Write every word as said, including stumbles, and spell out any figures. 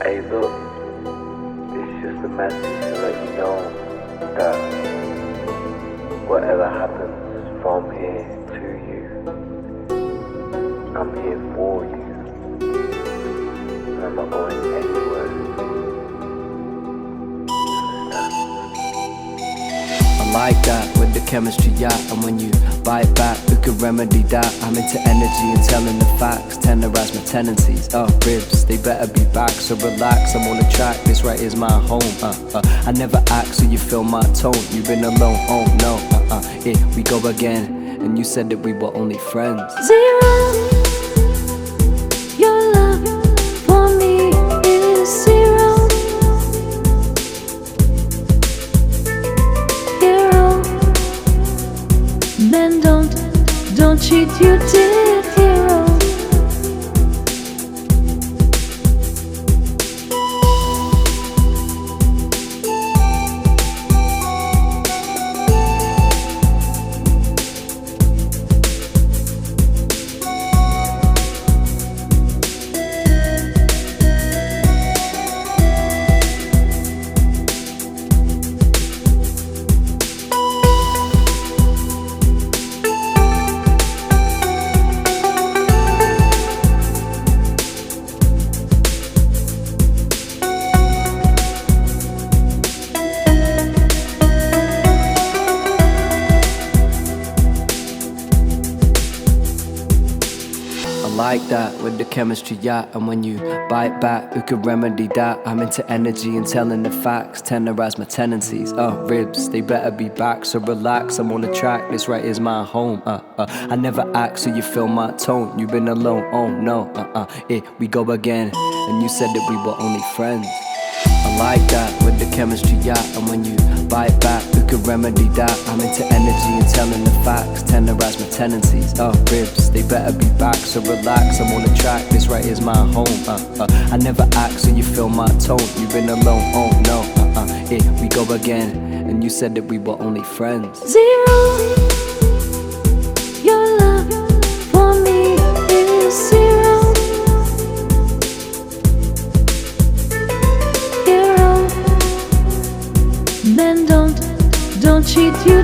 Hey look, it's just a message to let you know that whatever happens from here to you, I'm here for you, and I'm not going anywhere. I like that with the chemistry, yeah. And when you bite back, who can remedy that? I'm into energy and telling the facts, tenderize my tendencies. Oh, ribs, they better be back, so relax, I'm on the track, this right is my home. uh, uh, I never act, so you feel my tone. You've been alone, oh no, uh, uh, here we go again. And you said that we were only friends. Zero. Your love for me is zero. Hero. Men don't, don't cheat, you did, hero. I like that with the chemistry, yeah. And when you bite back, who can remedy that? I'm into energy and telling the facts, tenderize my tendencies. Oh, ribs, they better be back, so relax, I'm on the track, this right is my home. uh, uh, I never act, so you feel my tone. You've been alone, oh no, uh, uh, here we go again. And you said that we were only friends. I like that with the chemistry, yeah. And when you bite back, who can remedy that? I'm into energy and telling the facts, tenderize my tendencies. Oh, ribs, they better be back, so relax, I'm on the track, this right is my home. uh, uh, I never act, so you feel my tone. You've been alone, oh no, uh, uh, here we go again. And you said that we were only friends. Zero. Your love for me is zero. Hero. Men don't, don't cheat, you